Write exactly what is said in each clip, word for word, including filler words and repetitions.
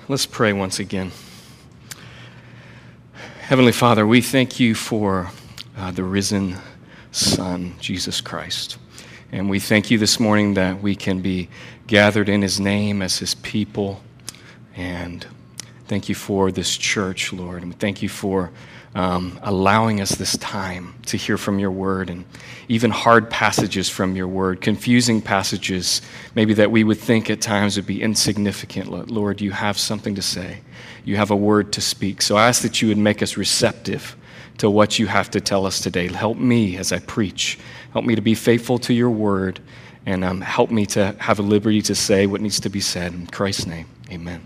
Let's pray once again. Heavenly Father, we thank you for uh, the risen Son, Jesus Christ. And we thank you this morning that we can be gathered in his name as his people. And thank you for this church, Lord. And thank you for um, allowing us this time to hear from your word, and even hard passages from your word, confusing passages maybe that we would think at times would be insignificant. Lord, you have something to say. You have a word to speak. So I ask that you would make us receptive to what you have to tell us today. Help me as I preach. Help me to be faithful to your word, and um, help me to have a liberty to say what needs to be said. In Christ's name, amen.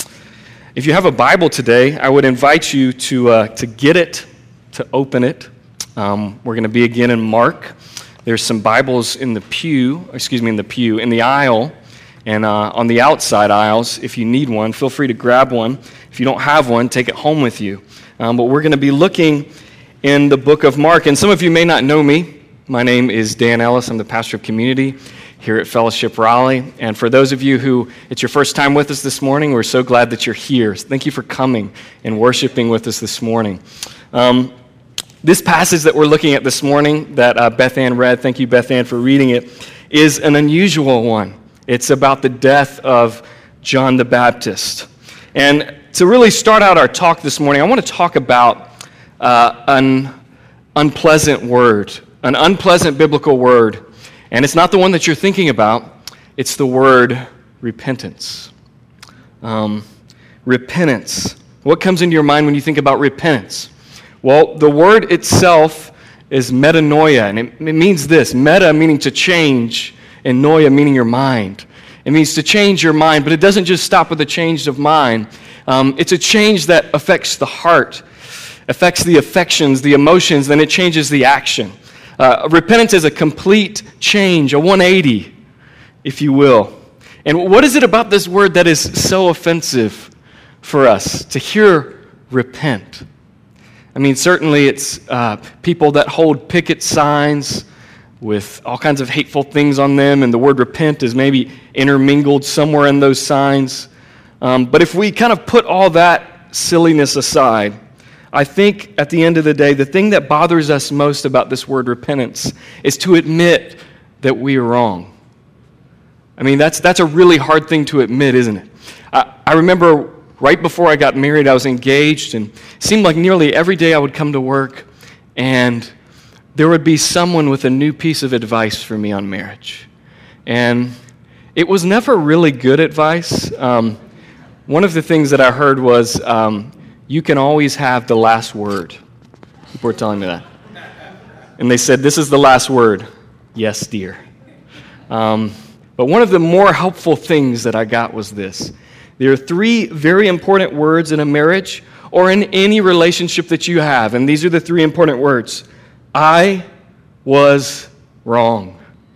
If you have a Bible today, I would invite you to uh, to get it, to open it. Um, we're going to be again in Mark. There's some Bibles in the pew, excuse me, in the pew, in the aisle, and uh, on the outside aisles. If you need one, feel free to grab one. If you don't have one, take it home with you. Um, but we're going to be looking in the book of Mark. And some of you may not know me. My name is Dan Ellis. I'm the pastor of community here at Fellowship Raleigh. And for those of you who it's your first time with us this morning, we're so glad that you're here. Thank you for coming and worshiping with us this morning. Um, this passage that we're looking at this morning that uh, Beth Ann read, thank you Beth Ann for reading it, is an unusual one. It's about the death of John the Baptist. And to really start out our talk this morning, I want to talk about uh, an unpleasant word, an unpleasant biblical word. And it's not the one that you're thinking about. It's the word repentance. Um, repentance. What comes into your mind when you think about repentance? Well, the word itself is metanoia, and it, it means this. Meta meaning to change, and noia meaning your mind. It means to change your mind, but it doesn't just stop with a change of mind. Um, it's a change that affects the heart, affects the affections, the emotions, then it changes the action. Uh, repentance is a complete change, a one eighty, if you will. And what is it about this word that is so offensive for us to hear repent? I mean, certainly it's uh, people that hold picket signs with all kinds of hateful things on them, and the word repent is maybe intermingled somewhere in those signs. Um, but if we kind of put all that silliness aside, I think at the end of the day, the thing that bothers us most about this word repentance is to admit that we are wrong. I mean, that's that's a really hard thing to admit, isn't it? I, I remember right before I got married, I was engaged, and it seemed like nearly every day I would come to work, and there would be someone with a new piece of advice for me on marriage. And it was never really good advice. Um, one of the things that I heard was, um, you can always have the last word. People were telling me that. And they said, this is the last word. Yes, dear. Um, but one of the more helpful things that I got was this. There are three very important words in a marriage or in any relationship that you have. And these are the three important words. I was wrong.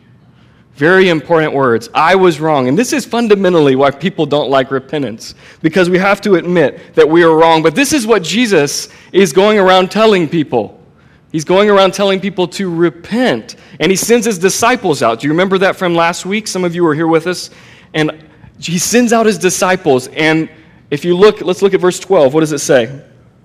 Very important words. I was wrong. And this is fundamentally why people don't like repentance, because we have to admit that we are wrong. But this is what Jesus is going around telling people. He's going around telling people to repent. And he sends his disciples out. Do you remember that from last week? Some of you were here with us. And he sends out his disciples. And if you look, let's look at verse twelve. What does it say?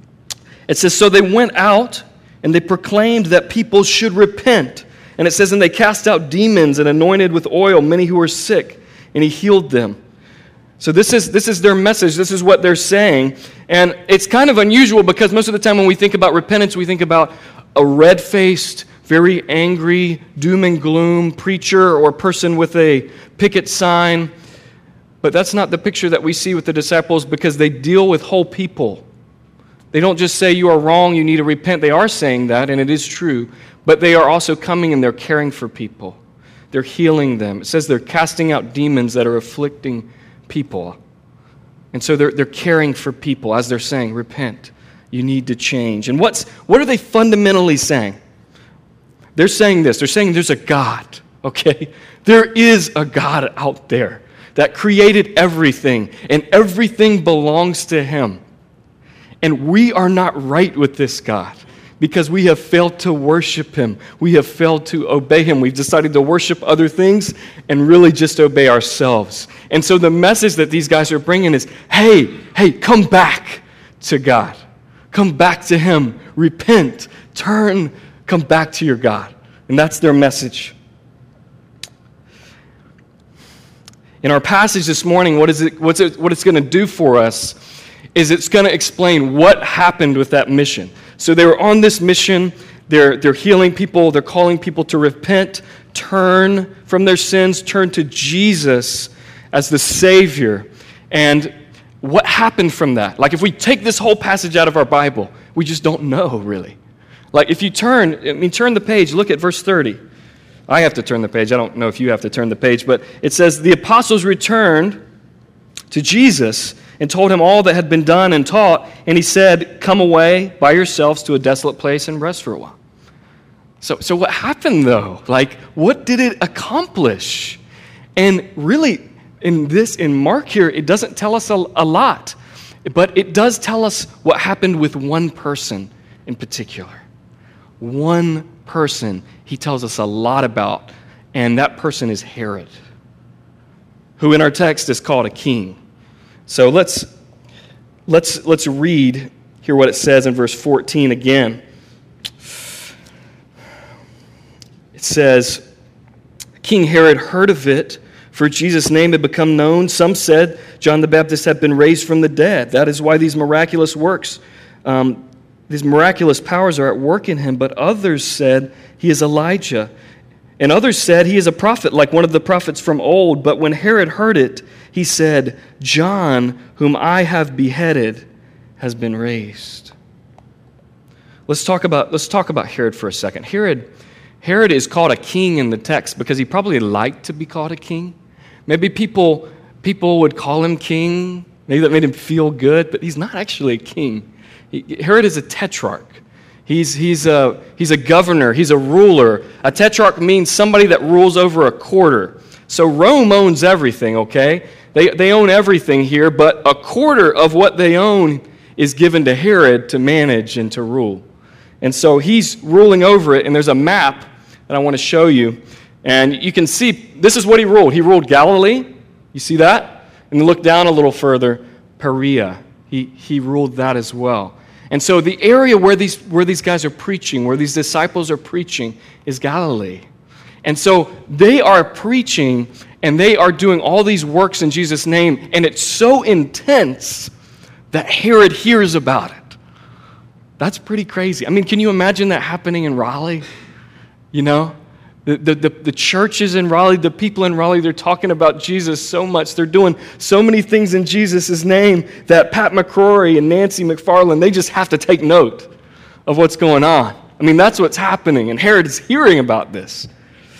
It says, so they went out and they proclaimed that people should repent. And it says, and they cast out demons and anointed with oil many who were sick, and he healed them. So this is this is their message. This is what they're saying. And it's kind of unusual because most of the time when we think about repentance, we think about a red-faced, very angry, doom and gloom preacher or person with a picket sign. But that's not the picture that we see with the disciples, because they deal with whole people. They don't just say you are wrong, you need to repent. They are saying that, and it is true. But they are also coming and they're caring for people. They're healing them. It says they're casting out demons that are afflicting people. And so they're, they're caring for people as they're saying, repent. You need to change. And what's what are they fundamentally saying? They're saying this. They're saying there's a God, okay? There is a God out there that created everything, and everything belongs to him. And we are not right with this God. because we have failed to worship him. We have failed to obey him. We've decided to worship other things and really just obey ourselves. And so the message that these guys are bringing is, hey, hey, come back to God. Come back to him. Repent. Turn. Come back to your God. And that's their message. In our passage this morning, what is it, what's it, what it's going to do for us is it's going to explain what happened with that mission. So they were on this mission. They're, they're healing people. They're calling people to repent, turn from their sins, turn to Jesus as the Savior. And what happened from that? Like if we take this whole passage out of our Bible, we just don't know really. Like if you turn, I mean, turn the page, look at verse thirty. I have to turn the page. I don't know if you have to turn the page, but it says, the apostles returned to Jesus and told him all that had been done and taught, and he said, come away by yourselves to a desolate place and rest for a while. So, so what happened though? Like, what did it accomplish? And really, in this, in Mark here, it doesn't tell us a, a lot, but it does tell us what happened with one person in particular. One person he tells us a lot about, and that person is Herod, who in our text is called a king. So let's let's let's read here what it says in verse fourteen again. It says, King Herod heard of it, for Jesus' name had become known. Some said John the Baptist had been raised from the dead. That is why these miraculous works, um, these miraculous powers are at work in him. But others said he is Elijah. And others said he is a prophet, like one of the prophets from old. But when Herod heard it, he said, John, whom I have beheaded, has been raised. Let's talk about, let's talk about Herod for a second. Herod, Herod is called a king in the text because he probably liked to be called a king. Maybe people, people would call him king. Maybe that made him feel good, but he's not actually a king. He, Herod is a tetrarch. He's, he's, a, he's a governor. He's a ruler. A tetrarch means somebody that rules over a quarter. So Rome owns everything, okay? They, they own everything here, but a quarter of what they own is given to Herod to manage and to rule. And so he's ruling over it, and there's a map that I want to show you. And you can see, this is what he ruled. He ruled Galilee. You see that? And look down a little further, Perea. He, he ruled that as well. And so the area where these, where these guys are preaching, where these disciples are preaching, is Galilee. And so they are preaching, and they are doing all these works in Jesus' name, and it's so intense that Herod hears about it. That's pretty crazy. I mean, can you imagine that happening in Raleigh? You know? The, the, the, the churches in Raleigh, the people in Raleigh, they're talking about Jesus so much. They're doing so many things in Jesus' name that Pat McCrory and Nancy McFarland, they just have to take note of what's going on. I mean, that's what's happening, and Herod is hearing about this.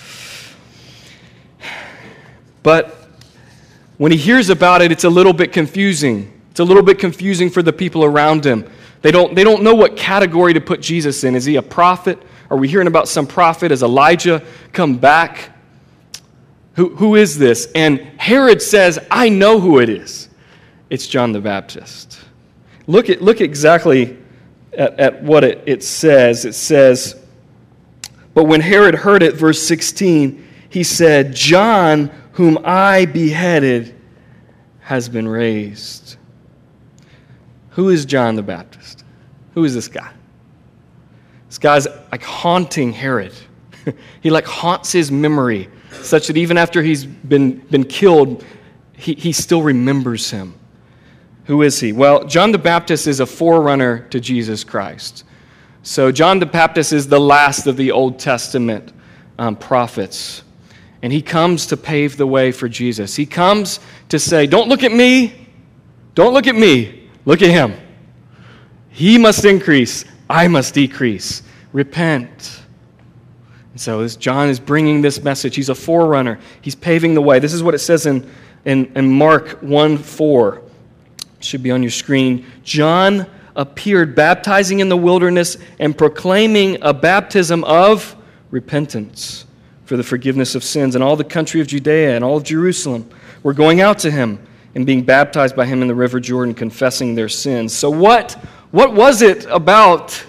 But when he hears about it, it's a little bit confusing. It's a little bit confusing for the people around him. They don't, they don't know what category to put Jesus in. Is he a prophet? Are we hearing about some prophet? Has Elijah come back? Who, who is this? And Herod says, I know who it is. It's John the Baptist. Look at look exactly at, at what it, it says. It says, but when Herod heard it, verse sixteen, he said, John, whom I beheaded, has been raised. Who is John the Baptist? Who is this guy? This guy's like haunting Herod. He like haunts his memory such that even after he's been, been killed, he, he still remembers him. Who is he? Well, John the Baptist is a forerunner to Jesus Christ. So John the Baptist is the last of the Old Testament um, prophets. And he comes to pave the way for Jesus. He comes to say, don't look at me. Don't look at me. Look at him. He must increase. I must decrease. Repent. And so this John is bringing this message. He's a forerunner. He's paving the way. This is what it says in, in, in Mark one four. It should be on your screen. John appeared baptizing in the wilderness and proclaiming a baptism of repentance for the forgiveness of sins. And all the country of Judea and all of Jerusalem were going out to him and being baptized by him in the river Jordan, confessing their sins. So what, what was it about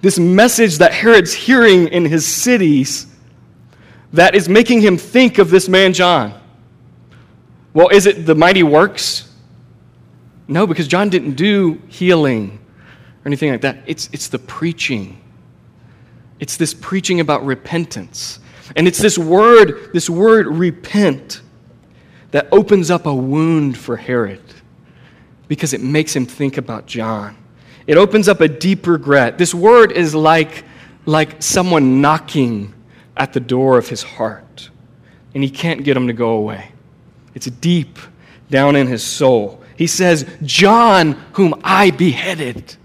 this message that Herod's hearing in his cities that is making him think of this man John? Well, is it the mighty works? No, because John didn't do healing or anything like that. It's, it's the preaching. It's this preaching about repentance. And it's this word, this word repent, that opens up a wound for Herod because it makes him think about John. It opens up a deep regret. This word is like, like someone knocking at the door of his heart, and he can't get him to go away. It's deep down in his soul. He says, John, whom I beheaded.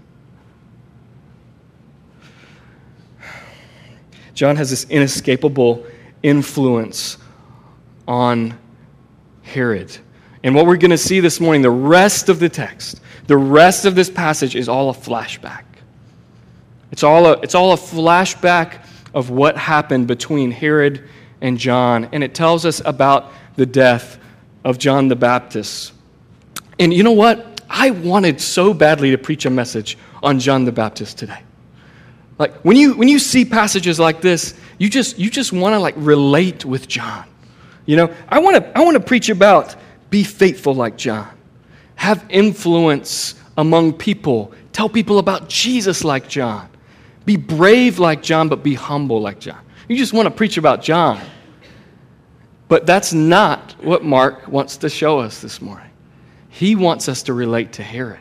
John has this inescapable influence on Herod. And what we're going to see this morning, the rest of the text, the rest of this passage is all a flashback. It's all a, it's all a flashback of what happened between Herod and John. And it tells us about the death of John the Baptist. And you know what? I wanted so badly to preach a message on John the Baptist today. Like when you when you see passages like this, you just you just want to like relate with John. You know, I want to I want to preach about be faithful like John. Have influence among people. Tell people about Jesus like John. Be brave like John, but be humble like John. You just want to preach about John. But that's not what Mark wants to show us this morning. He wants us to relate to Herod.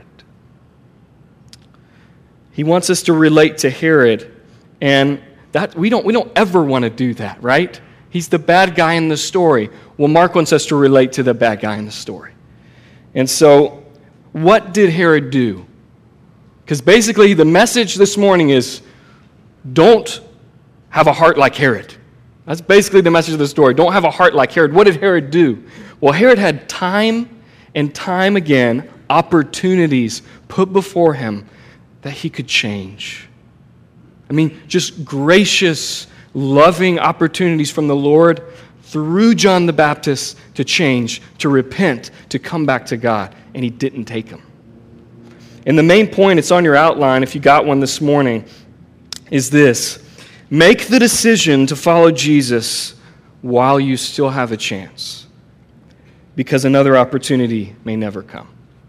He wants us to relate to Herod, and that we don't we don't ever want to do that, right? He's the bad guy in the story. Well, Mark wants us to relate to the bad guy in the story. And so, what did Herod do? Because basically the message this morning is, don't have a heart like Herod. That's basically the message of the story. Don't have a heart like Herod. What did Herod do? Well, Herod had time and time again opportunities put before him that he could change. I mean, just gracious, loving opportunities from the Lord through John the Baptist to change, to repent, to come back to God. And he didn't take them. And the main point, it's on your outline if you got one this morning, is this. Make the decision to follow Jesus while you still have a chance, because another opportunity may never come.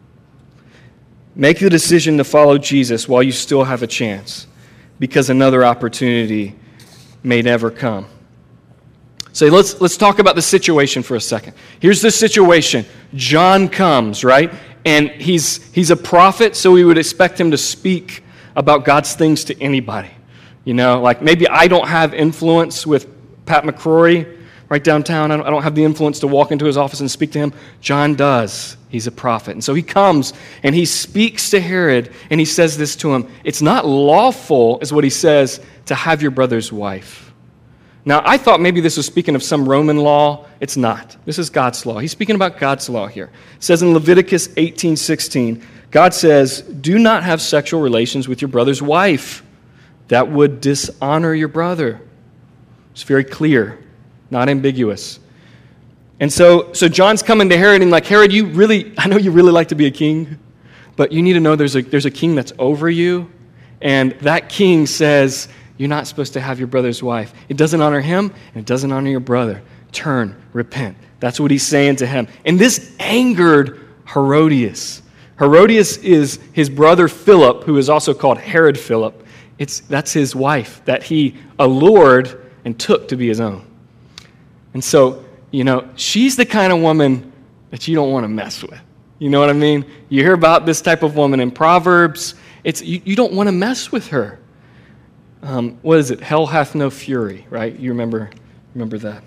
Make the decision to follow Jesus while you still have a chance, because another opportunity may never come. So let's let's talk about the situation for a second. Here's the situation. John comes, right? And he's he's a prophet, so we would expect him to speak about God's things to anybody. You know, like maybe I don't have influence with Pat McCrory right downtown. I don't, I don't have the influence to walk into his office and speak to him. John does. He's a prophet. And so he comes and he speaks to Herod and he says this to him. It's not lawful, is what he says, to have your brother's wife. Now, I thought maybe this was speaking of some Roman law. It's not. This is God's law. He's speaking about God's law here. It says in Leviticus eighteen sixteen, God says, do not have sexual relations with your brother's wife. That would dishonor your brother. It's very clear, not ambiguous. And so, so John's coming to Herod and like, Herod, you really, I know you really like to be a king, but you need to know there's a, there's a king that's over you, and that king says, you're not supposed to have your brother's wife. It doesn't honor him, and it doesn't honor your brother. Turn, repent. That's what he's saying to him. And this angered Herodias. Herodias is his brother Philip, who is also called Herod Philip. It's, that's his wife that he allured and took to be his own. And so, you know, she's the kind of woman that you don't want to mess with. You know what I mean? You hear about this type of woman in Proverbs. It's you, you don't want to mess with her. Um, what is it? Hell hath no fury, right? You remember, remember that.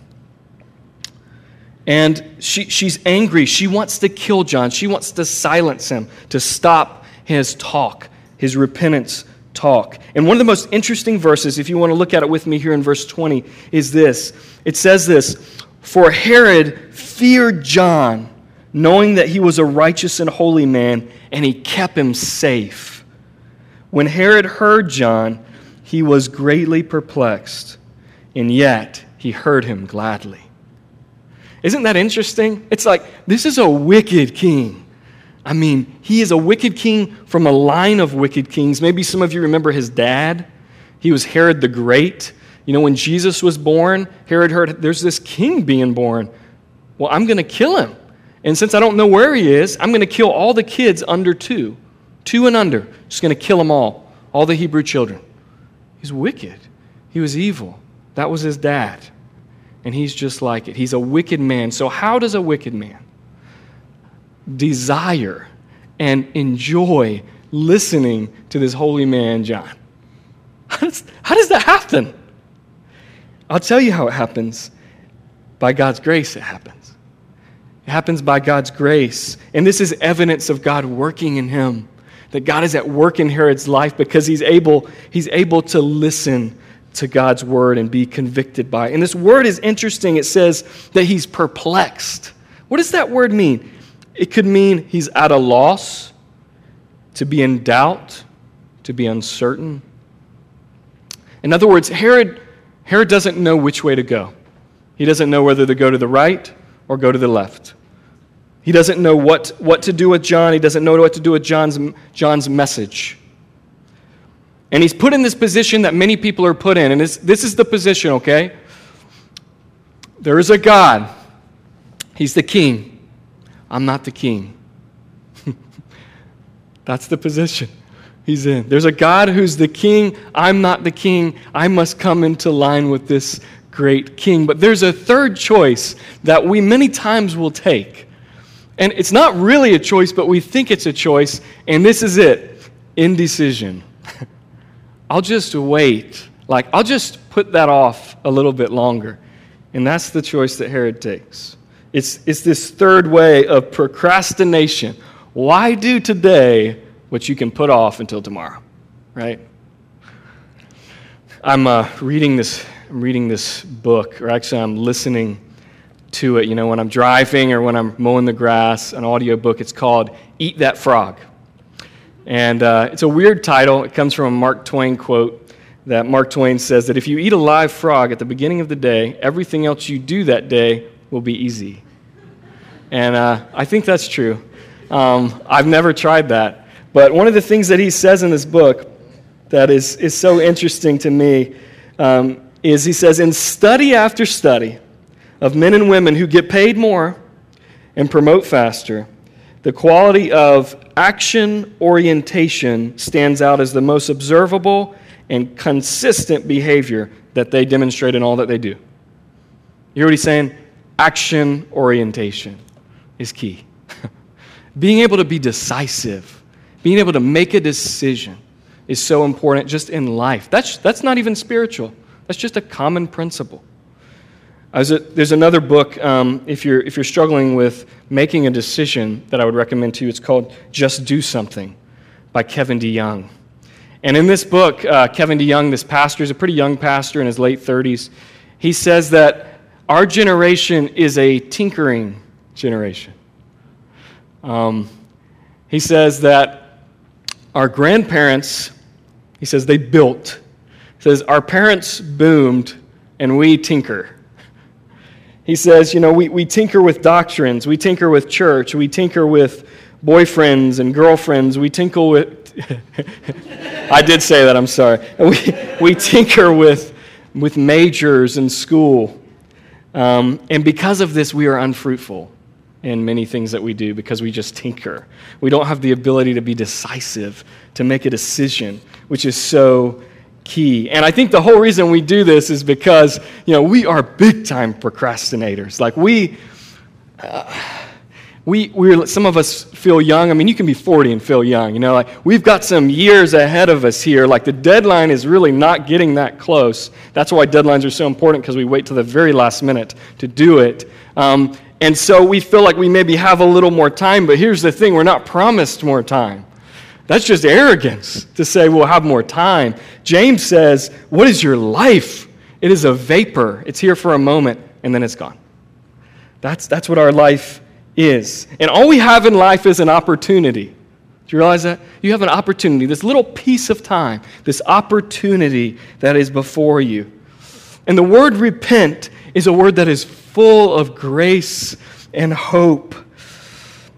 And she, she's angry. She wants to kill John. She wants to silence him, to stop his talk, his repentance talk. And one of the most interesting verses, if you want to look at it with me here in verse twenty, is this. It says this, for Herod feared John, knowing that he was a righteous and holy man, and he kept him safe. When Herod heard John, he was greatly perplexed, and yet he heard him gladly. Isn't that interesting? It's like, this is a wicked king. I mean, he is a wicked king from a line of wicked kings. Maybe some of you remember his dad. He was Herod the Great. You know, when Jesus was born, Herod heard there's this king being born. Well, I'm going to kill him. And since I don't know where he is, I'm going to kill all the kids under two. Two and under. Just going to kill them all. All the Hebrew children. He's wicked. He was evil. That was his dad. And he's just like it. He's a wicked man. So how does a wicked man desire and enjoy listening to this holy man, John? How does, how does that happen? I'll tell you how it happens. By God's grace, it happens. It happens by God's grace. And this is evidence of God working in him. That God is at work in Herod's life because he's able, he's able to listen to God's word and be convicted by it. And this word is interesting. It says that he's perplexed. What does that word mean? It could mean he's at a loss, to be in doubt, to be uncertain. In other words, Herod, Herod doesn't know which way to go. He doesn't know whether to go to the right or go to the left. He doesn't know what, what to do with John. He doesn't know what to do with John's, John's message. And he's put in this position that many people are put in. And this, this is the position, okay? There is a God. He's the king. I'm not the king. That's the position he's in. There's a God who's the king. I'm not the king. I must come into line with this great king. But there's a third choice that we many times will take. And it's not really a choice, but we think it's a choice. And this is it. Indecision. I'll just wait. Like, I'll just put that off a little bit longer. And that's the choice that Herod takes. It's, it's this third way of procrastination. Why do today what you can put off until tomorrow? Right? I'm uh, reading this I'm reading this book, or actually I'm listening to it, you know, when I'm driving or when I'm mowing the grass, an audio book. It's called Eat That Frog. And uh, it's a weird title. It comes from a Mark Twain quote that Mark Twain says that if you eat a live frog at the beginning of the day, everything else you do that day will be easy. And uh, I think that's true. Um, I've never tried that. But one of the things that he says in this book that is, is so interesting to me um, is he says, in study after study of men and women who get paid more and promote faster, the quality of action orientation stands out as the most observable and consistent behavior that they demonstrate in all that they do. You hear what he's saying? Action orientation is key. Being able to be decisive, being able to make a decision is so important just in life. That's, that's not even spiritual. That's just a common principle. A, there's another book, um, if you're if you're struggling with making a decision, that I would recommend to you. It's called Just Do Something by Kevin DeYoung. And in this book, uh, Kevin DeYoung, this pastor, is a pretty young pastor in his late thirties. He says that our generation is a tinkering generation. Um, he says that our grandparents, he says they built. He says our parents boomed and we tinker. He says, you know, we, we tinker with doctrines, we tinker with church, we tinker with boyfriends and girlfriends, we tinker with, I did say that, I'm sorry. We, we tinker with, with majors in school. Um, and because of this, we are unfruitful in many things that we do because we just tinker. We don't have the ability to be decisive, to make a decision, which is so key. And I think the whole reason we do this is because, you know, we are big-time procrastinators. Like we, uh, we, we're, some of us feel young. I mean, you can be forty and feel young, you know. Like we've got some years ahead of us here. Like the deadline is really not getting that close. That's why deadlines are so important, because we wait till the very last minute to do it. Um, and so we feel like we maybe have a little more time, but here's the thing, we're not promised more time. That's just arrogance to say we'll have more time. James says, what is your life? It is a vapor. It's here for a moment, and then it's gone. That's, that's what our life is. And all we have in life is an opportunity. Do you realize that? You have an opportunity, this little piece of time, this opportunity that is before you. And the word repent is a word that is full of grace and hope.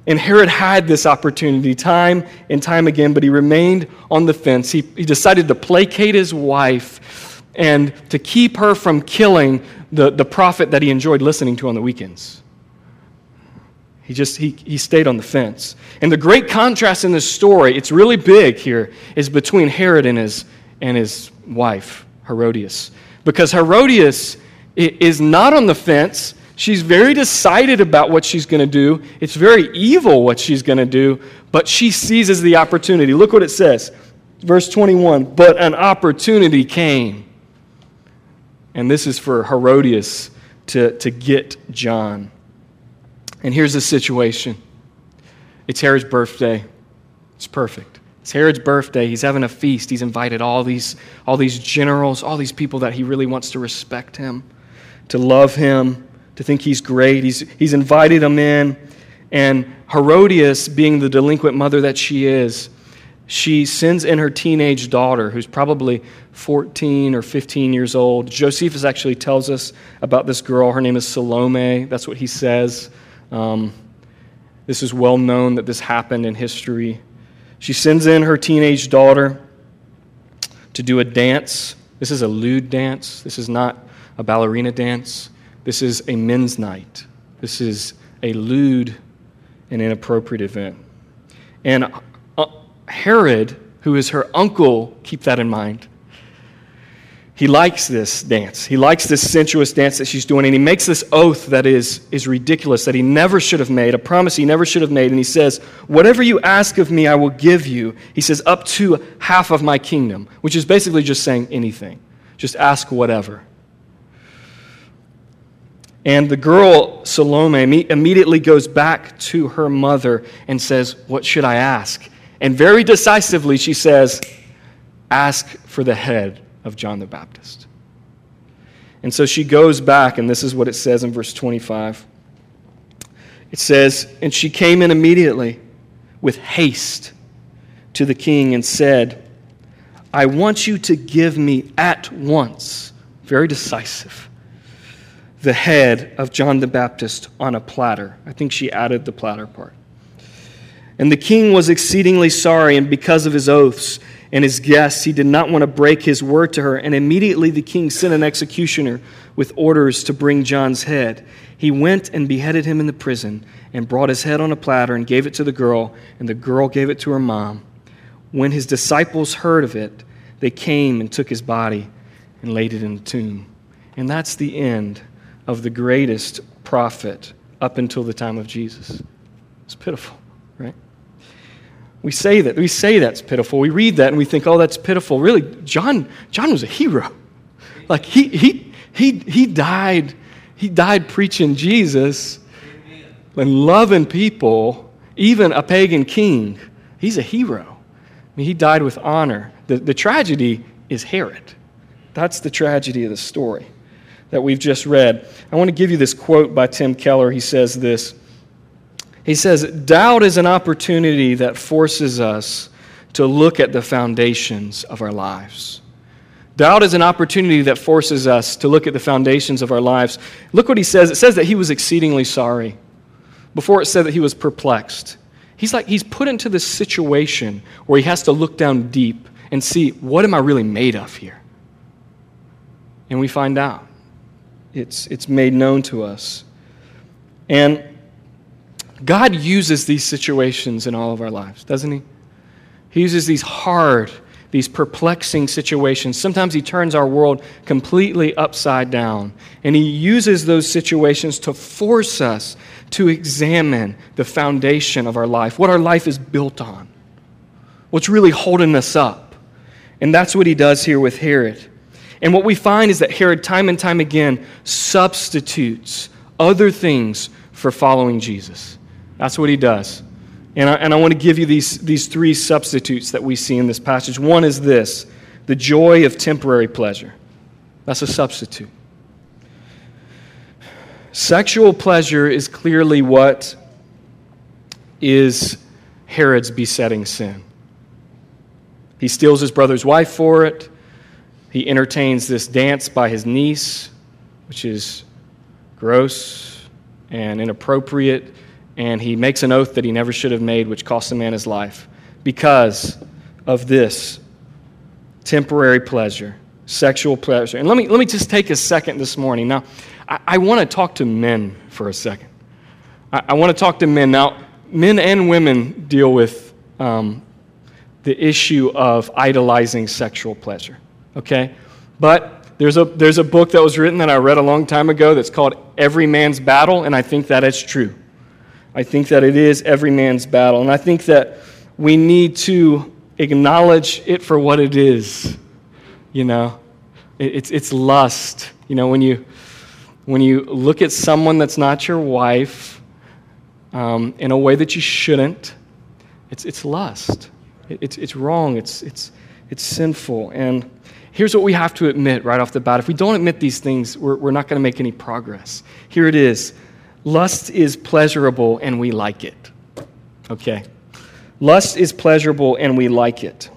And Herod had this opportunity time and time again, but he remained on the fence. He, he decided to placate his wife and to keep her from killing the, the prophet that he enjoyed listening to on the weekends. He just, he, he stayed on the fence. And the great contrast in this story, it's really big here, is between Herod and his, and his wife, Herodias. Because Herodias is not on the fence. She's very decided about what she's going to do. It's very evil what she's going to do, but she seizes the opportunity. Look what it says. Verse twenty-one, but an opportunity came. And this is for Herodias to, to get John. And here's the situation. It's Herod's birthday. It's perfect. It's Herod's birthday. He's having a feast. He's invited all these, all these generals, all these people that he really wants to respect him, to love him, to think he's great. He's, he's invited them in. And Herodias, being the delinquent mother that she is, she sends in her teenage daughter, who's probably fourteen or fifteen years old. Josephus actually tells us about this girl. Her name is Salome. That's what he says. Um, this is well known that this happened in history. She sends in her teenage daughter to do a dance. This is a lewd dance. This is not a ballerina dance. This is a men's night. This is a lewd and inappropriate event. And uh, Herod, who is her uncle, keep that in mind, he likes this dance. He likes this sensuous dance that she's doing, and he makes this oath that is, is ridiculous, that he never should have made, a promise he never should have made. And he says, whatever you ask of me, I will give you. He says, up to half of my kingdom, which is basically just saying anything. Just ask whatever. And the girl, Salome, immediately goes back to her mother and says, what should I ask? And very decisively she says, ask for the head of John the Baptist. And so she goes back, and this is what it says in verse twenty-five. It says, and she came in immediately with haste to the king and said, I want you to give me at once, very decisive, the head of John the Baptist on a platter. I think she added the platter part. And the king was exceedingly sorry, and because of his oaths and his guests, he did not want to break his word to her. And immediately the king sent an executioner with orders to bring John's head. He went and beheaded him in the prison and brought his head on a platter and gave it to the girl, and the girl gave it to her mom. When his disciples heard of it, they came and took his body and laid it in the tomb. And that's the end of the greatest prophet up until the time of Jesus. It's pitiful, right? We say that. We say that's pitiful. We read that and we think, oh, that's pitiful. Really, John, John was a hero. Like he he he he died, he died preaching Jesus and loving people, even a pagan king. He's a hero. I mean, he died with honor. The, the tragedy is Herod. That's the tragedy of the story that we've just read. I want to give you this quote by Tim Keller. He says this. He says, doubt is an opportunity that forces us to look at the foundations of our lives. Doubt is an opportunity that forces us to look at the foundations of our lives. Look what he says. It says that he was exceedingly sorry. Before it said that he was perplexed. He's like, he's put into this situation where he has to look down deep and see, what am I really made of here? And we find out. It's, it's made known to us. And God uses these situations in all of our lives, doesn't he? He uses these hard, these perplexing situations. Sometimes he turns our world completely upside down. And he uses those situations to force us to examine the foundation of our life, what our life is built on, what's really holding us up. And that's what he does here with Herod. And what we find is that Herod, time and time again, substitutes other things for following Jesus. That's what he does. And I, and I want to give you these, these three substitutes that we see in this passage. One is this, the joy of temporary pleasure. That's a substitute. Sexual pleasure is clearly what is Herod's besetting sin. He steals his brother's wife for it. He entertains this dance by his niece, which is gross and inappropriate and he makes an oath that he never should have made, which costs a man his life, because of this temporary pleasure, sexual pleasure. And let me let me just take a second this morning. Now, I, I want to talk to men for a second. I, I want to talk to men. Now, men and women deal with um, the issue of idolizing sexual pleasure, okay? But there's a, there's a book that was written that I read a long time ago that's called Every Man's Battle, and I think that is true. I think that it is every man's battle, and I think that we need to acknowledge it for what it is, you know? It, it's, it's lust. You know, when you, when you look at someone that's not your wife um, in a way that you shouldn't, it's, it's lust. It's it's wrong. It's it's it's sinful. And here's what we have to admit right off the bat. If we don't admit these things, we're we're not going to make any progress. Here it is. Lust is pleasurable and we like it. Okay. Lust is pleasurable and we like it.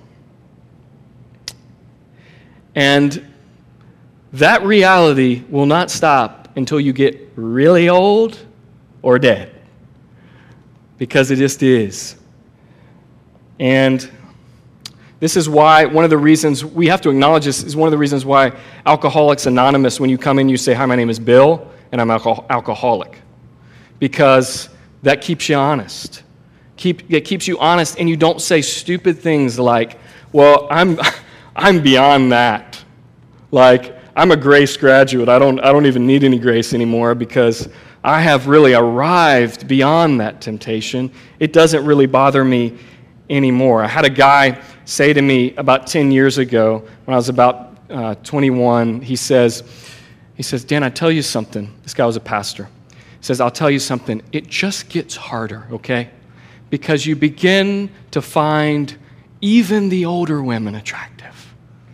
And that reality will not stop until you get really old or dead. Because it just is. And this is why, one of the reasons, we have to acknowledge this, is one of the reasons why Alcoholics Anonymous, when you come in, you say, hi, my name is Bill, and I'm alcohol- alcoholic. Because that keeps you honest. Keep, it keeps you honest, and you don't say stupid things like, well, I'm I'm beyond that. Like, I'm a grace graduate. I don't I don't even need any grace anymore because I have really arrived beyond that temptation. It doesn't really bother me anymore. I had a guy say to me about ten years ago when I was about uh, twenty-one, he says, he says, Dan, I tell you something. This guy was a pastor. He says, I'll tell you something. It just gets harder, okay? Because you begin to find even the older women attractive.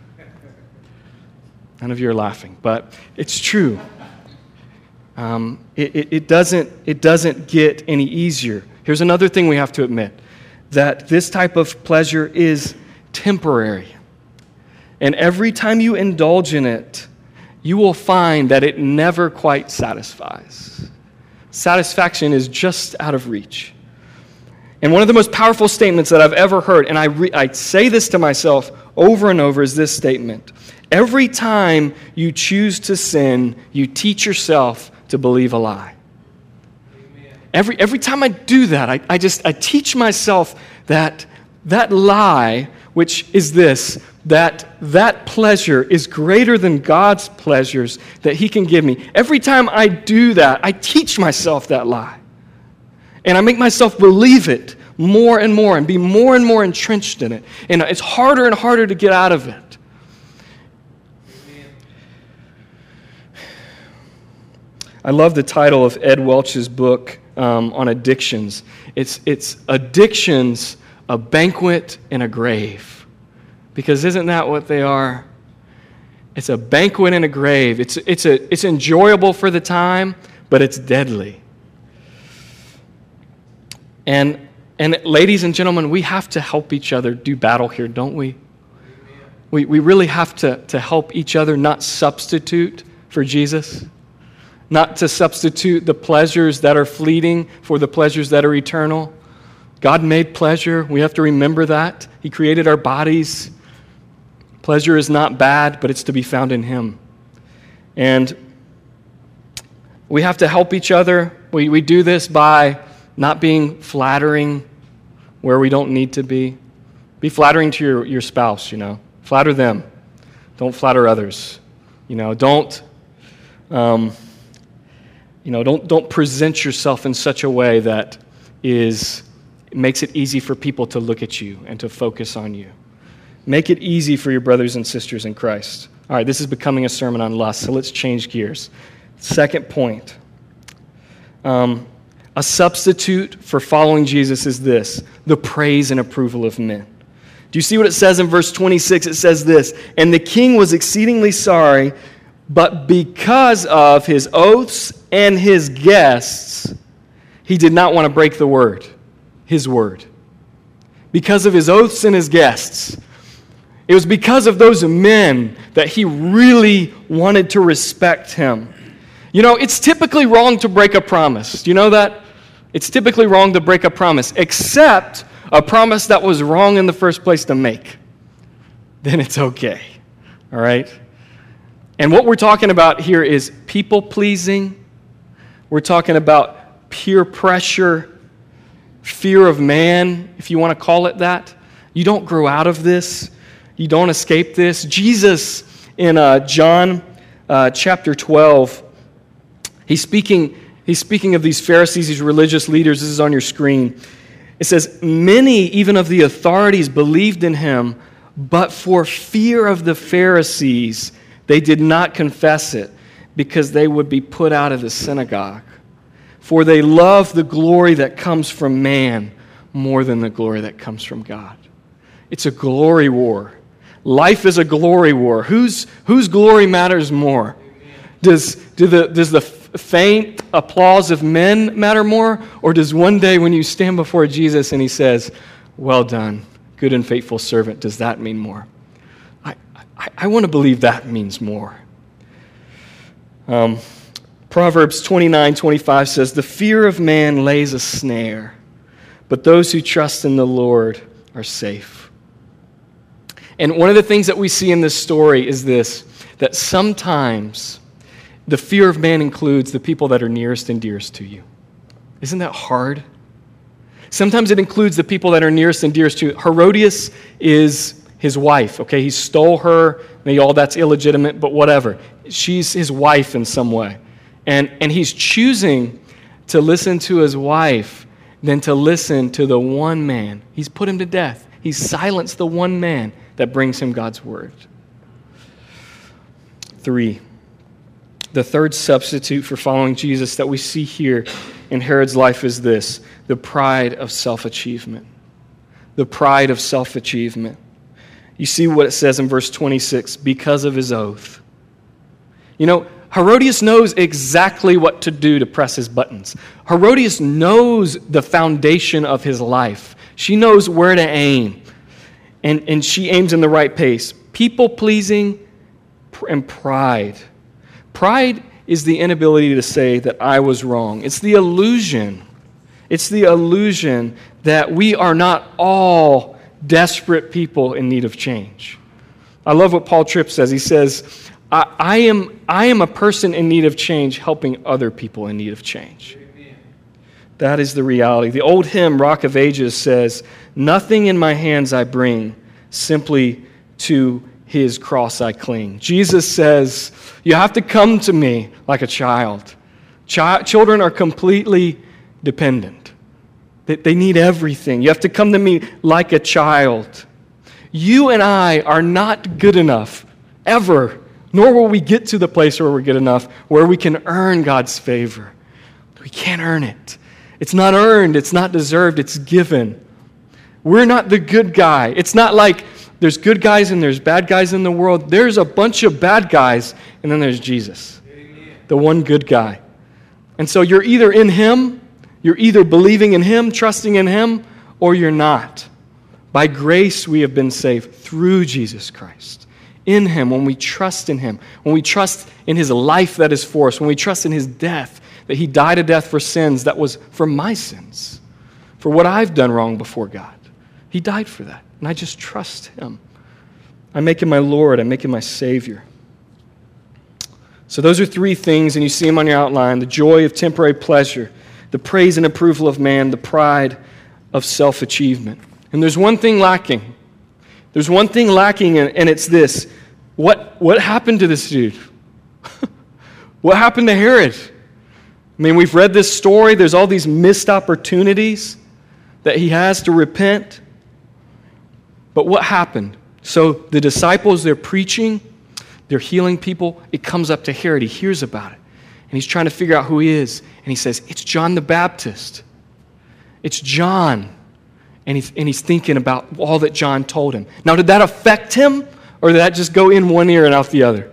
None of you are laughing, but it's true. Um, it, it, it doesn't, it doesn't get any easier. Here's another thing we have to admit, that this type of pleasure is temporary. And every time you indulge in it, you will find that it never quite satisfies. Satisfaction is just out of reach. And one of the most powerful statements that I've ever heard, and I, re- I say this to myself over and over, is this statement. Every time you choose to sin, you teach yourself to believe a lie. Amen. Every every time I do that, I, I just I teach myself that that lie, which is this, that that pleasure is greater than God's pleasures that He can give me. Every time I do that, I teach myself that lie. And I make myself believe it more and more and be more and more entrenched in it. And it's harder and harder to get out of it. I love the title of Ed Welch's book um, on addictions. It's, it's Addictions, a Banquet and a Grave. Because isn't that what they are? It's a banquet and a grave. It's, it's, a, it's enjoyable for the time, but it's deadly. And, and ladies and gentlemen, we have to help each other do battle here, don't we? We, we really have to, to help each other, not substitute for Jesus. Not to substitute the pleasures that are fleeting for the pleasures that are eternal. God made pleasure. We have to remember that. He created our bodies. Pleasure is not bad, but it's to be found in Him. And we have to help each other. We, we do this by not being flattering where we don't need to be. Be flattering to your, your spouse, you know. Flatter them. Don't flatter others. You know, don't... Um, You know, don't don't present yourself in such a way that is makes it easy for people to look at you and to focus on you. Make it easy for your brothers and sisters in Christ. All right, this is becoming a sermon on lust, so let's change gears. Second point. Um, a substitute for following Jesus is this, the praise and approval of men. Do you see what it says in verse twenty-six? It says this, and the king was exceedingly sorry, but because of his oaths and his guests, he did not want to break the word, his word. Because of his oaths and his guests. It was because of those men that he really wanted to respect him. You know, it's typically wrong to break a promise. Do you know that? It's typically wrong to break a promise, except a promise that was wrong in the first place to make. Then it's okay, all right? And what we're talking about here is people-pleasing. We're talking about peer pressure, fear of man, if you want to call it that. You don't grow out of this. You don't escape this. Jesus, in uh, John uh, chapter twelve, he's speaking, he's speaking of these Pharisees, these religious leaders. This is on your screen. It says, many, even of the authorities, believed in him, but for fear of the Pharisees, they did not confess it, because they would be put out of the synagogue. For they love the glory that comes from man more than the glory that comes from God. It's a glory war. Life is a glory war. Whose, whose glory matters more? Does, do the, does the faint applause of men matter more? Or does one day when you stand before Jesus and he says, well done, good and faithful servant, does that mean more? I, I, I want to believe that means more. Um, Proverbs twenty-nine twenty-five says, the fear of man lays a snare, but those who trust in the Lord are safe. And one of the things that we see in this story is this, that sometimes the fear of man includes the people that are nearest and dearest to you. Isn't that hard? Sometimes it includes the people that are nearest and dearest to you. Herodias is his wife, okay? He stole her. Maybe all that's illegitimate, but whatever. She's his wife in some way. And, and he's choosing to listen to his wife than to listen to the one man. He's put him to death. He's silenced the one man that brings him God's word. Three, the third substitute for following Jesus that we see here in Herod's life is this, the pride of self-achievement. The pride of self-achievement. You see what it says in verse twenty-six, because of his oath. You know, Herodias knows exactly what to do to press his buttons. Herodias knows the foundation of his life. She knows where to aim. And, and she aims in the right pace. People-pleasing and pride. Pride is the inability to say that I was wrong. It's the illusion. It's the illusion that we are not all desperate people in need of change. I love what Paul Tripp says. He says, I, I am I am a person in need of change helping other people in need of change. Amen. That is the reality. The old hymn, Rock of Ages, says, nothing in my hands I bring, simply to his cross I cling. Jesus says, you have to come to me like a child. Ch- children are completely dependent. They, they need everything. You have to come to me like a child. You and I are not good enough, ever, nor will we get to the place where we're good enough, where we can earn God's favor. We can't earn it. It's not earned. It's not deserved. It's given. We're not the good guy. It's not like there's good guys and there's bad guys in the world. There's a bunch of bad guys, and then there's Jesus, Amen. The one good guy. And so you're either in him, you're either believing in him, trusting in him, or you're not. By grace we have been saved through Jesus Christ. In him, when we trust in him, when we trust in his life that is for us, when we trust in his death, that he died a death for sins that was for my sins, for what I've done wrong before God. He died for that, and I just trust him. I make him my Lord. I make him my Savior. So those are three things, and you see them on your outline. The joy of temporary pleasure, the praise and approval of man, the pride of self-achievement. And there's one thing lacking. There's one thing lacking, and it's this. What, what happened to this dude? What happened to Herod? I mean, we've read this story. There's all these missed opportunities that he has to repent. But what happened? So the disciples, they're preaching, they're healing people. It comes up to Herod. He hears about it. And he's trying to figure out who he is. And he says, it's John the Baptist. It's John. And he's, and he's thinking about all that John told him. Now, did that affect him? Or did that just go in one ear and out the other?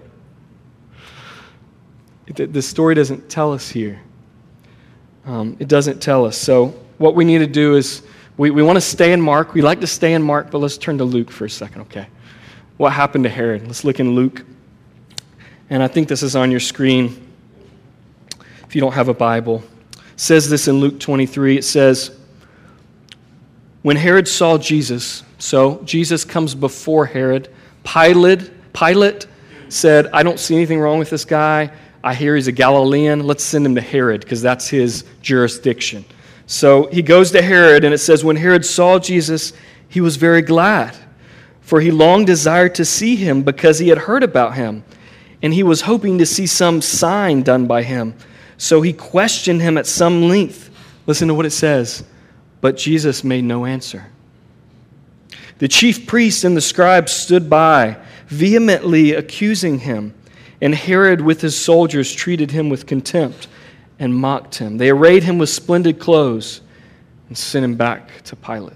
It, the story doesn't tell us here. Um, it doesn't tell us. So what we need to do is, we, we want to stay in Mark. We like to stay in Mark, but let's turn to Luke for a second, okay? What happened to Herod? Let's look in Luke. And I think this is on your screen if you don't have a Bible. says this in Luke twenty-three. It says, when Herod saw Jesus, so Jesus comes before Herod, Pilate, Pilate said, I don't see anything wrong with this guy. I hear he's a Galilean. Let's send him to Herod because that's his jurisdiction. So he goes to Herod, and it says, when Herod saw Jesus, he was very glad, for he long desired to see him because he had heard about him, and he was hoping to see some sign done by him. So he questioned him at some length. Listen to what it says. But Jesus made no answer. The chief priests and the scribes stood by, vehemently accusing him. And Herod with his soldiers treated him with contempt and mocked him. They arrayed him with splendid clothes and sent him back to Pilate.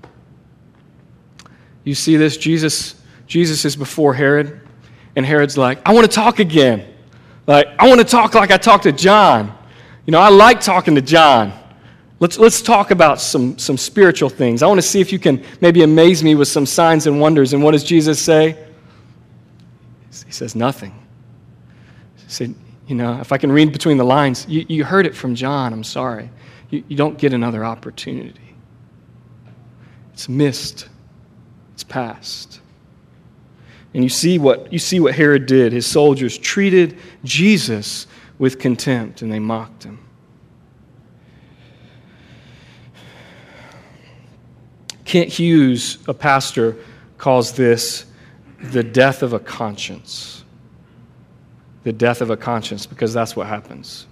You see this? Jesus, Jesus is before Herod, and Herod's like, I want to talk again. Like, I want to talk like I talked to John. You know, I like talking to John. Let's, let's talk about some, some spiritual things. I want to see if you can maybe amaze me with some signs and wonders. And what does Jesus say? He says nothing. He said, you know, if I can read between the lines, you, you heard it from John. I'm sorry. You, you don't get another opportunity. It's missed. It's past. And you see what you see what Herod did. His soldiers treated Jesus with contempt, and they mocked him. Kent Hughes, a pastor, calls this the death of a conscience. The death of a conscience, because that's what happens.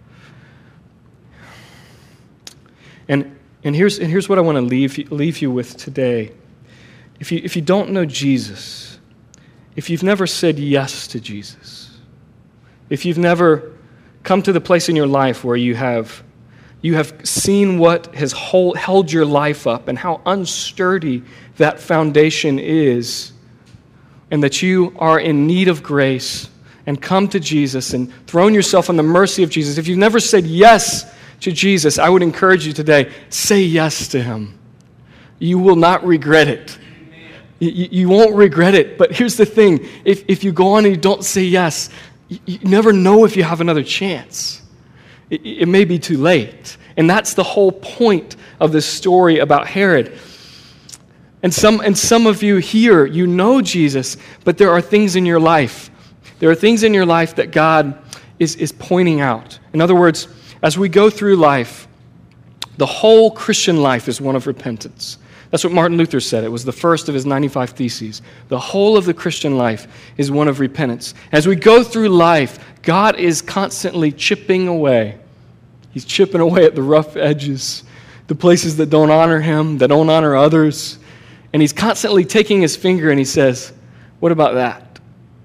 And and here's and here's what I want to leave leave you with today. If you if you don't know Jesus, if you've never said yes to Jesus, if you've never come to the place in your life where you have you have seen what has hold, held your life up and how unsturdy that foundation is, and that you are in need of grace, and come to Jesus and thrown yourself on the mercy of Jesus. If you've never said yes to Jesus, I would encourage you today, say yes to him. You will not regret it. You, you won't regret it. But here's the thing. If, if you go on and you don't say yes, you, you never know if you have another chance. It, it may be too late. And that's the whole point of this story about Herod. And some, and some of you here, you know Jesus, but there are things in your life. There are things in your life that God is, is pointing out. In other words, as we go through life, the whole Christian life is one of repentance. That's what Martin Luther said. It was the first of his ninety-five Theses. The whole of the Christian life is one of repentance. As we go through life, God is constantly chipping away. He's chipping away at the rough edges, the places that don't honor him, that don't honor others. And he's constantly taking his finger and he says, what about that?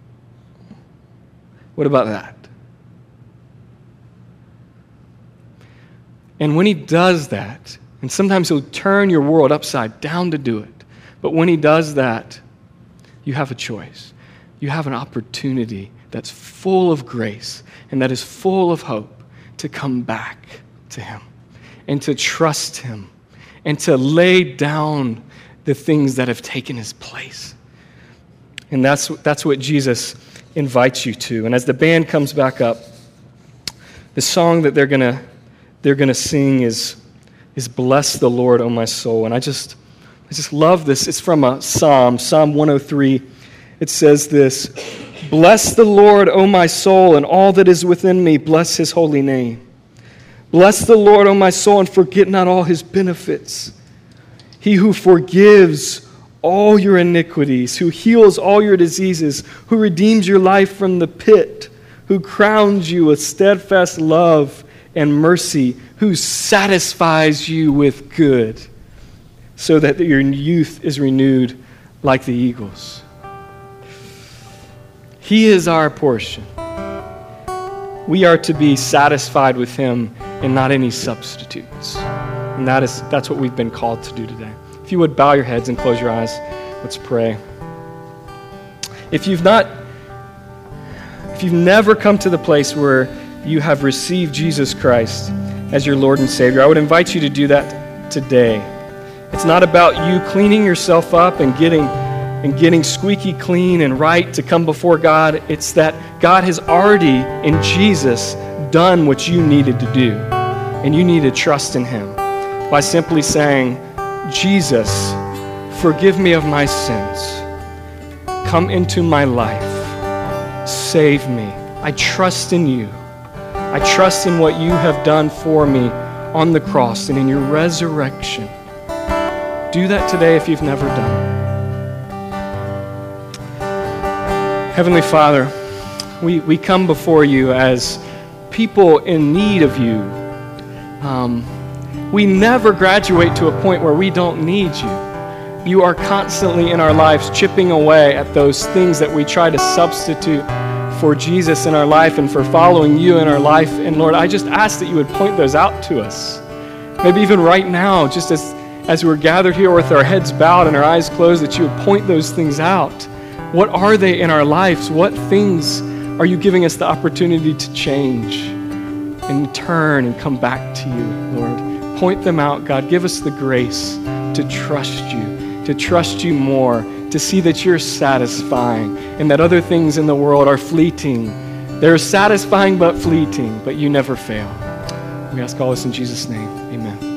What about that? And when he does that, and sometimes he'll turn your world upside down to do it, but when he does that, you have a choice. You have an opportunity that's full of grace and that is full of hope to come back to him and to trust him and to lay down the things that have taken his place. And that's, that's what Jesus invites you to. And as the band comes back up, the song that they're gonna they're gonna sing is is "Bless the Lord, O my soul." And I just I just love this. It's from a psalm, Psalm one oh three. It says this: "Bless the Lord, O my soul, and all that is within me, bless his holy name. Bless the Lord, O my soul, and forget not all his benefits. He who forgives all your iniquities, who heals all your diseases, who redeems your life from the pit, who crowns you with steadfast love and mercy, who satisfies you with good, so that your youth is renewed like the eagles." He is our portion. We are to be satisfied with him and not any substitutes. And that is that's what we've been called to do today. If you would bow your heads and close your eyes, let's pray. If you've not, if you've never come to the place where you have received Jesus Christ as your Lord and Savior, I would invite you to do that today. It's not about you cleaning yourself up and getting and getting squeaky clean and right to come before God. It's that God has already, in Jesus, done what you needed to do. and you need to trust in him by simply saying, Jesus, forgive me of my sins. Come into my life. Save me. I trust in you. I trust in what you have done for me on the cross and in your resurrection. Do that today if you've never done it. Heavenly Father, we, we come before you as people in need of you. Um, we never graduate to a point where we don't need you. You are constantly in our lives chipping away at those things that we try to substitute for Jesus in our life and for following you in our life. And Lord, I just ask that you would point those out to us. Maybe even right now, just as, as we're gathered here with our heads bowed and our eyes closed, that you would point those things out. What are they in our lives? What things are you giving us the opportunity to change and turn and come back to you, Lord? Point them out, God. Give us the grace to trust you, to trust you more, to see that you're satisfying and that other things in the world are fleeting. They're satisfying but fleeting, but you never fail. We ask all this in Jesus' name. Amen.